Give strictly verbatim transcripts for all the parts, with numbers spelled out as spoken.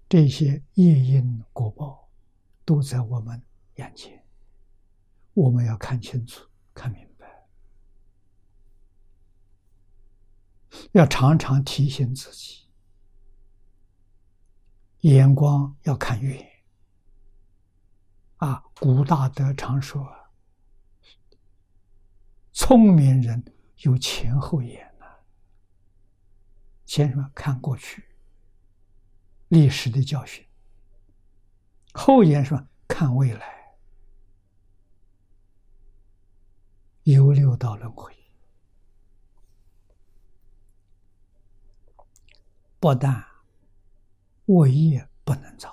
这些业因果报都在我们眼前，我们要看清楚、看明白，要常常提醒自己，眼光要看远。啊，古大德常说，聪明人有前后眼呐、啊。前什么？看过去历史的教训；后眼什么？看未来，有六道轮回。不但恶业不能造。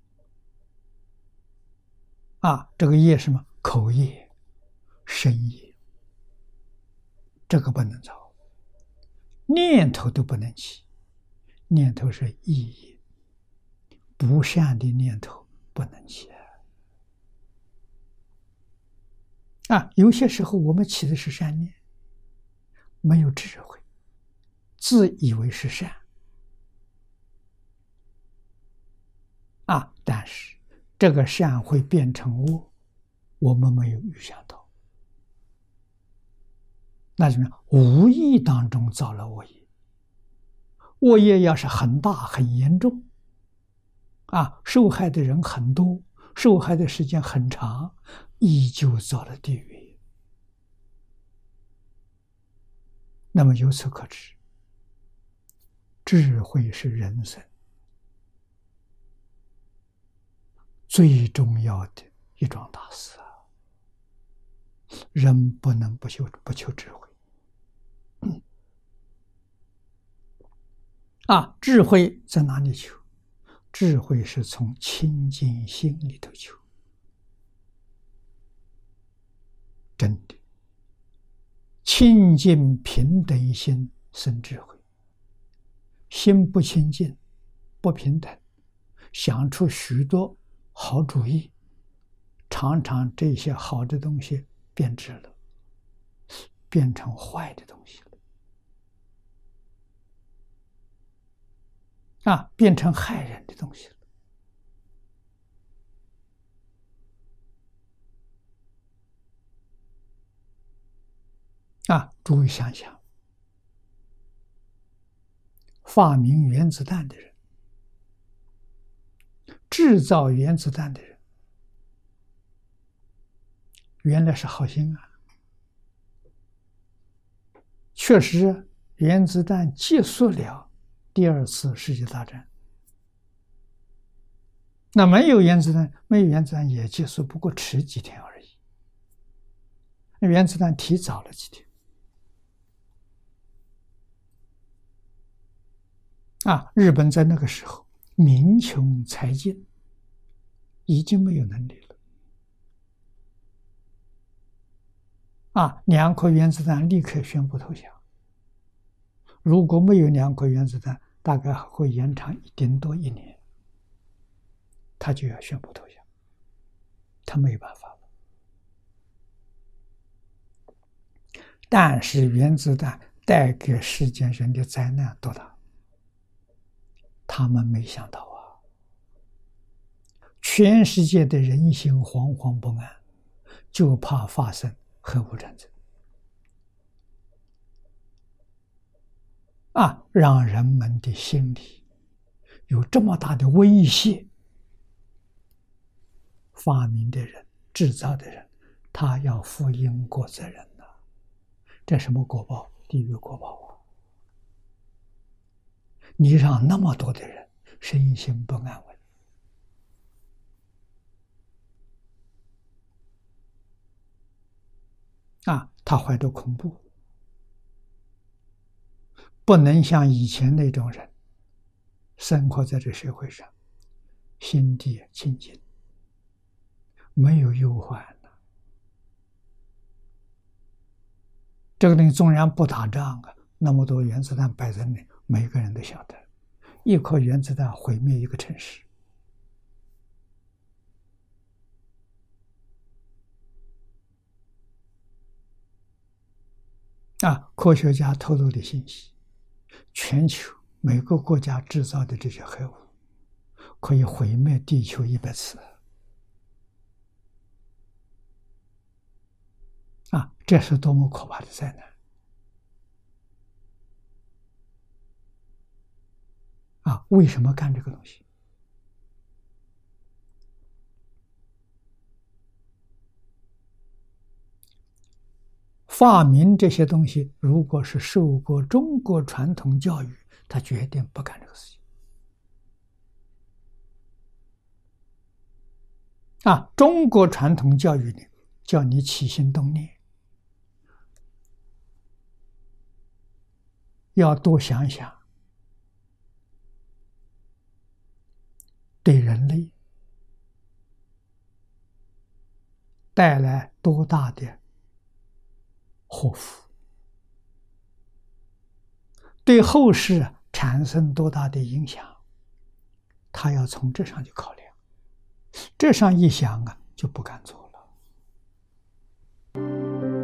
啊，这个业什么？口业、身业，这个不能造，念头都不能起，念头是意业，不善的念头不能起。啊，有些时候我们起的是善念，没有智慧，自以为是善。啊，但是这个善会变成恶，我们没有预想到。那怎么样？无意当中造了恶业，恶业要是很大很严重，啊，受害的人很多，受害的时间很长，依旧造了地狱。那么由此可知，智慧是人生最重要的一桩大事啊！人不能不求不求智慧。嗯、啊，智慧在哪里求？智慧是从清净心里头求。真的，清净平等心生智慧。心不清净，不平等，想出许多好主意，常常这些好的东西变质了，变成坏的东西了，啊，变成害人的东西了。啊，诸位想想，发明原子弹的人，制造原子弹的人，原来是好心啊，确实原子弹结束了第二次世界大战。那没有原子弹，没有原子弹也结束，不过迟几天而已。原子弹提早了几天。啊，日本在那个时候民穷财尽，已经没有能力了。啊，两颗原子弹立刻宣布投降。如果没有两颗原子弹，大概会延长顶多一年，他就要宣布投降，他没有办法了。但是原子弹带给世间人的灾难多大？他们没想到啊！全世界的人心惶惶不安，就怕发生核武战争啊，让人们的心里有这么大的威胁。发明的人、制造的人，他要负因果责任呐、啊。这什么果报？地狱果报啊！你让那么多的人身心不安稳，啊，他怀着恐怖，不能像以前那种人生活在这社会上，心地清净，没有忧患了。这个东西纵然不打仗啊，那么多原子弹摆在那里，每个人都晓得，一颗原子弹毁灭一个城市。啊，科学家透露的信息，全球每个国家制造的这些核武， 可以毁灭地球一百次啊！这是多么可怕的灾难啊！为什么干这个东西？发明这些东西，如果是受过中国传统教育，他决定不干这个事情。啊，中国传统教育里叫你起心动念，要多想想，对人类带来多大的祸福，对后世产生多大的影响，他要从这上去考量。这上一想啊，就不敢做了。